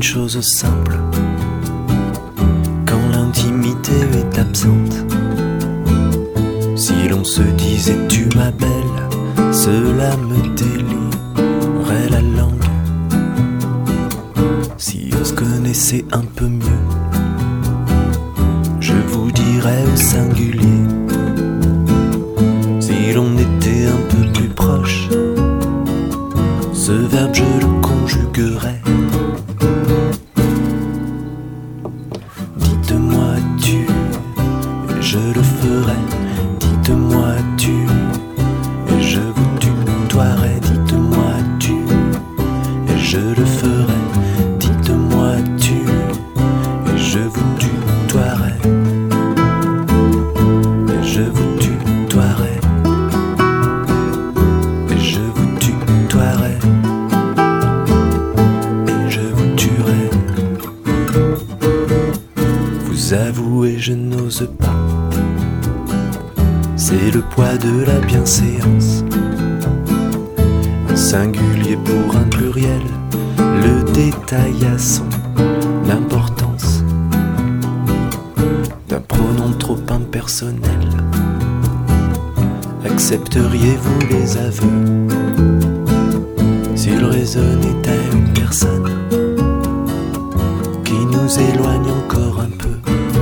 chose simple quand l'intimité est absente. Si l'on se disait tu ma belle, cela me délierait la langue. Si on se connaissait un peu mieux, je vous dirais au singulier. Si l'on était un peu plus proche, ce verbe je le conjuguerais. Dites-moi tu, et je le ferai. Dites-moi tu, et je vous tutoierai. Dites-moi tu, et je le ferai. Dites-moi tu, et je vous tutoierai. Et je vous tutoierai. Et je vous tutoierai. Et je vous tuerai. Vous avouez, je n'ose pas. C'est le poids de la bienséance. Un singulier pour un pluriel, le détail a son importance. D'un pronom trop impersonnel, accepteriez-vous les aveux s'ils résonnaient à une personne qui nous éloigne encore un peu?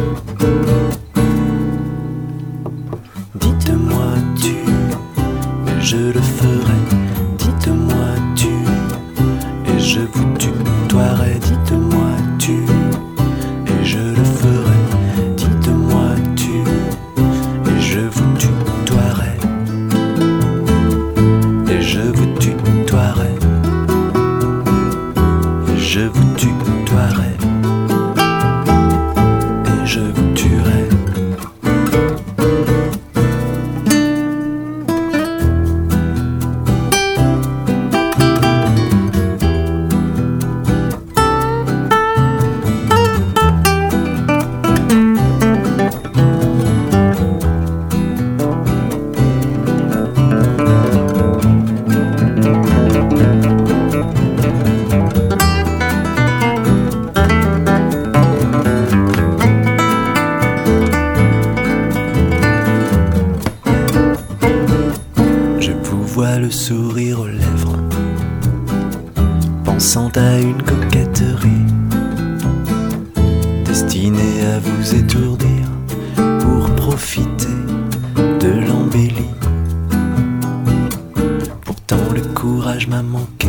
Dites-moi tu, et je le ferai. Dites-moi tu, et je vous tutoierai. Dites-moi tu, et je le ferai. Dites-moi tu, et je vous tutoierai. Et je vous tutoierai. Et je vous tutoierai. Et je vous tuerai. Vois le sourire aux lèvres, pensant à une coquetterie destinée à vous étourdir pour profiter de l'embellie. Pourtant le courage m'a manqué,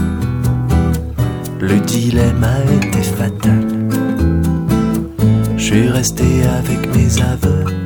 le dilemme a été fatal. Je suis resté avec mes aveux